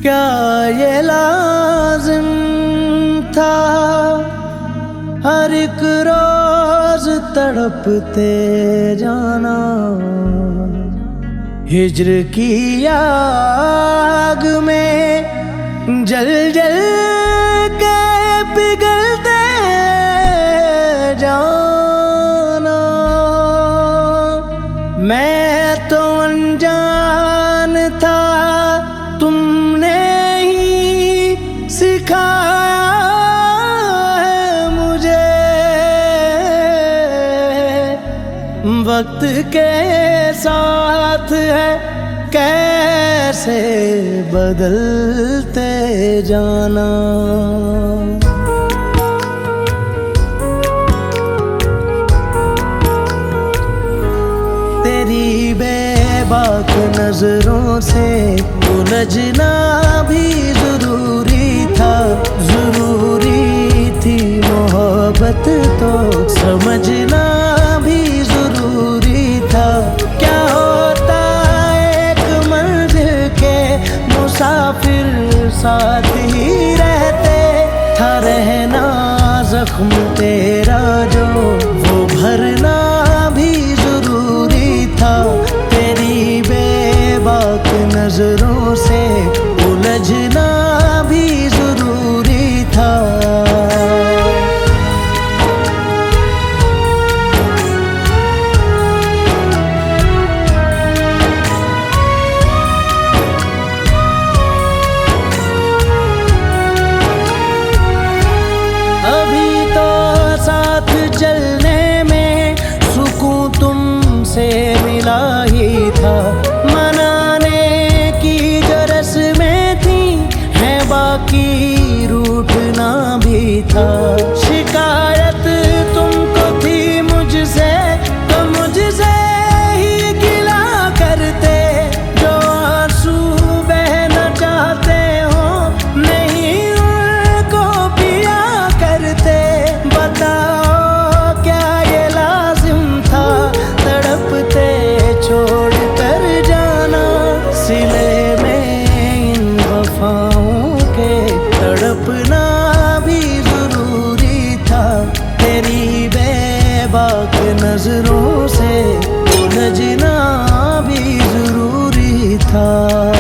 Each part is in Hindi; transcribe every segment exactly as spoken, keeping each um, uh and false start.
क्या ये लाजिम था हर एक रोज तड़पते जाना, हिज्र की आग में जल जल के पिघलते जाना। मैं तो अनजान था, तुमने ही सिखाया है मुझे, वक्त के साथ है कैसे बदलते जाना। तेरी बेबाक नजरों से उलझना भी जरूरी था, जरूरी थी मोहब्बत तो समझना भी जरूरी था। क्या होता एक मंजिल के मुसाफिर साथ ही रहते, था रहना जख्म तेरा जो वो भरना भी जरूरी था। तेरी बेबाक नजरों से उलझना भी जरूरी था। अभी तो साथ चलने में सुकून तुमसे मिला ही था, मनाने की जो रस्में थी है बाकी रूठना भी था। शिकायत तुमको थी मुझसे तो मुझसे ही गिला करते, जो आंसू बहना चाहते हो नहीं उनको पिया करते। बताओ क्या ये लाजिम था तड़पते छोड़ कर जाना, सिले में इन वफाओं के तड़पना भी जरूरी था। तेरी बेबाक नजरों से उलझना भी जरूरी था।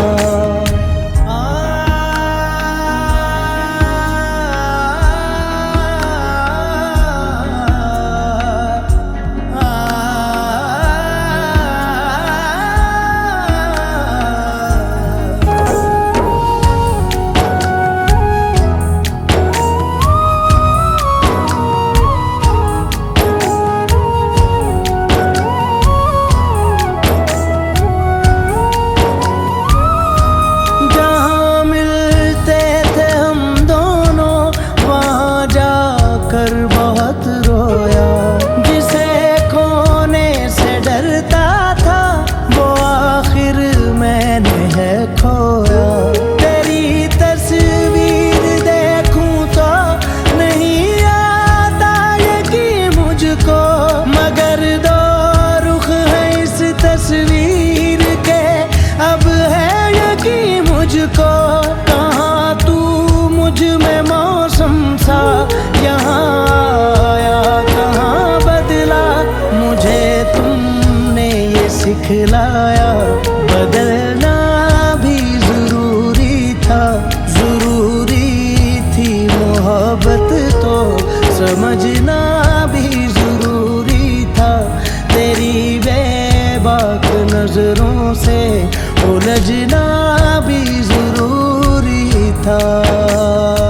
कर बहुत रोया, जिसे खोने से डरता था वो आखिर मैंने है खोया। तेरी तस्वीर देखूं तो नहीं आता यकीन मुझको, मगर दो रुख है इस तस्वीर के अब है यकीन मुझको। कहाँ तू मुझ में मौसम सा यहाँ आया कहाँ बदला, मुझे तुमने ये सिखलाया बदलना भी जरूरी था। जरूरी थी मोहब्बत तो समझना भी जरूरी था। तेरी बेबाक नजरों से उलझना भी जरूरी था।